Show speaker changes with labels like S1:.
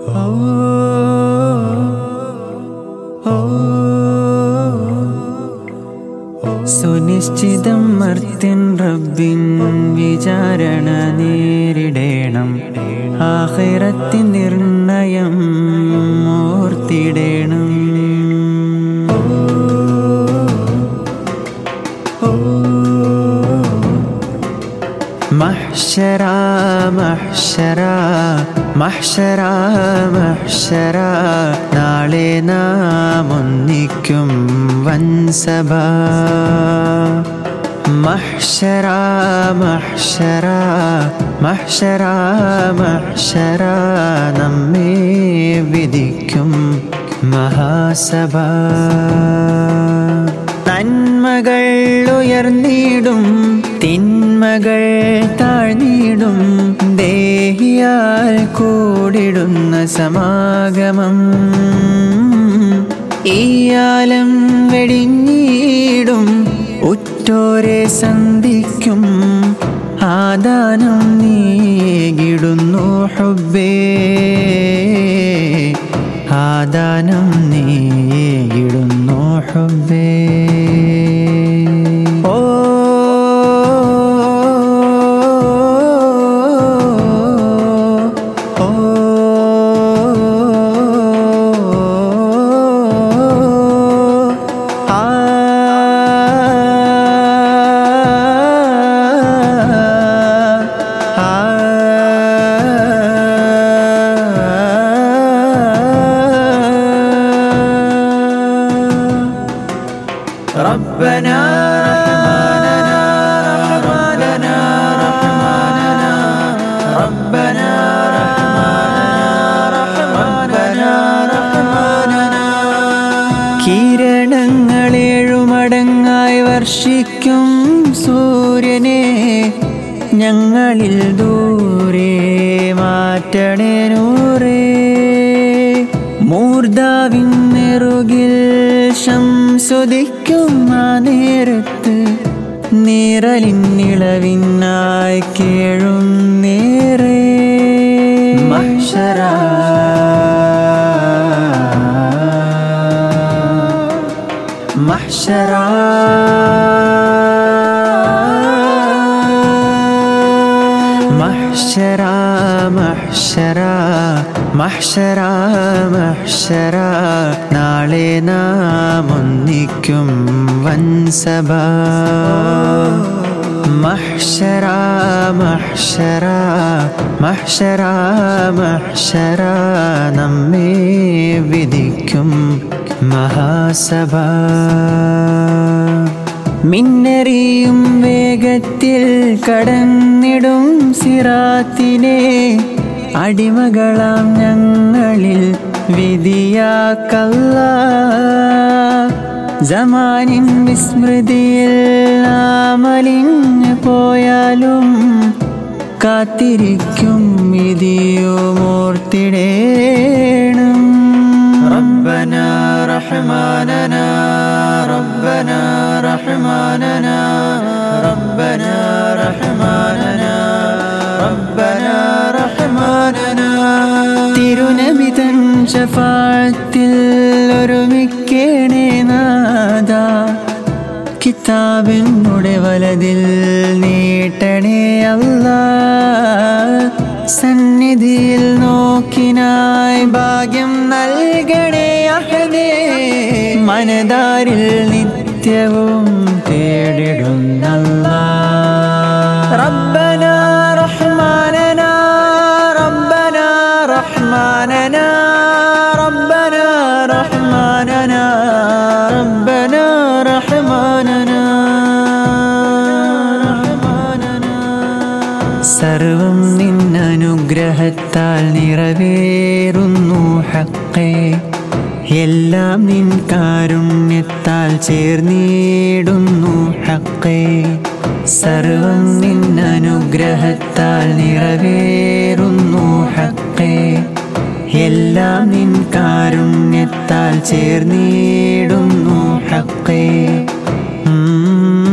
S1: സുനിശ്ചിതം മർത്യൻ റബ്ബിൻ വിചാരണ നേരിടേണം. ആഖിറത്തിൻ നിർണയം ഓർത്തിടേണം. മഹ്ശറാ മഹ്ശറാ മഹ്ശറാ മഹ്ശറാ, നാളെ നാം ഒന്നിക്കും വൻസഭ. മഹ്ശറാ മഹ്ശറാ മഹ്ശറാ മഹ്ശറാ, നമ്മെ വിധിക്കും മഹാസഭ. നന്മകൾ ഉയർന്നിടും, തിന്മകൾ താഴ്ന്നിടും, ദേഹിയാൽ കൂടിടുന്ന സമാഗമം. ഈ ആലം വെടിഞ്ഞിടും, ഉറ്റോരെ സന്ധിക്കും, ആദാനം നീകിടുന്നു ഹുബ്ബേ, ആദാനം നീകിടുന്നു ഹുബ്ബേ. ربنا رحماننا ربنا رحماننا ربنا رحماننا رحماننا. കിരണങ്ങൾ ഏഴുമടങ്ങായി വർഷിക്കും സൂര്യനെ, ഞങ്ങളിൽ ദൂരെ മാറ്റണേ നൂറേ. മൂർധാവിൻ നെറുകിൽ ശംസുദിക്കും ആ നേരത്ത്, നിറലിന്നിളവിനായി കേഴും നേരെ. മഹ്ശറാ മഹ്ശറാ മഹ്ശറാ മഹ്ശറാ മഹ്ശറാ മഹ്ശറാ, നാളെ നാം ഒന്നിക്കും വൻസഭ. മഹ്ശറാ മഹ്ശറാ മഹ്ശറാ മഹ്ശറാ, നമ്മെ വിധിക്കും മഹാസഭ. മിന്നറിയും വേഗത്തിൽ കടന്നിടും സിറാത്തിനെ, അടിമകളാം ഞങ്ങളിൽ വിധിയാക്കല്ലാ. സമാനിൻ വിസ്മൃതിയിൽ നാം അലിഞ്ഞു പോയാലും, കാത്തിരിക്കും വിധിയുമോർത്തിടേണം. റബ്ബനാ റഹ്മാനനാ റബ്ബനാ റഹ്മാനനാ റബ്ബനാ റഹ്മാനനാ റബ്ബനാ റഹ്മാനനാ. തിരുനബി തൻ ശഫാഅത്തിൽ ഒരുമിക്കേണേ നാദാ, കിതാബിനുടെ വലതിൽ നീട്ടണേ അല്ലാ. സന്നിധിയിൽ നോക്കിനായി ഭാഗ്യം നൽകണേ അഹദേ, മനതാരിൽ നിത്യവും തേടിടുന്നല്ലാ. റബ്ബനാ റഹ്മാനനാ റബ്ബനാ റഹ്മാനനാ റബ്ബനാ റഹ്മാനനാ റബ്ബനാ റഹ്മാനനാ. സർവം നിന്നനുഗ്രഹത്താൽ നിറവേറുന്നു ഹഖേ, എല്ലാം നിൻ കാരുണ്യത്താൽ ചേർന്നിടുന്നു ഹഖേ. സർവം നിന്നനുഗ്രഹത്താൽ നിറവേറുന്നു ഹഖേ, എല്ലാം നിൻ കാരുണ്യത്താൽ ചേർന്നിടുന്നു ഹഖേ.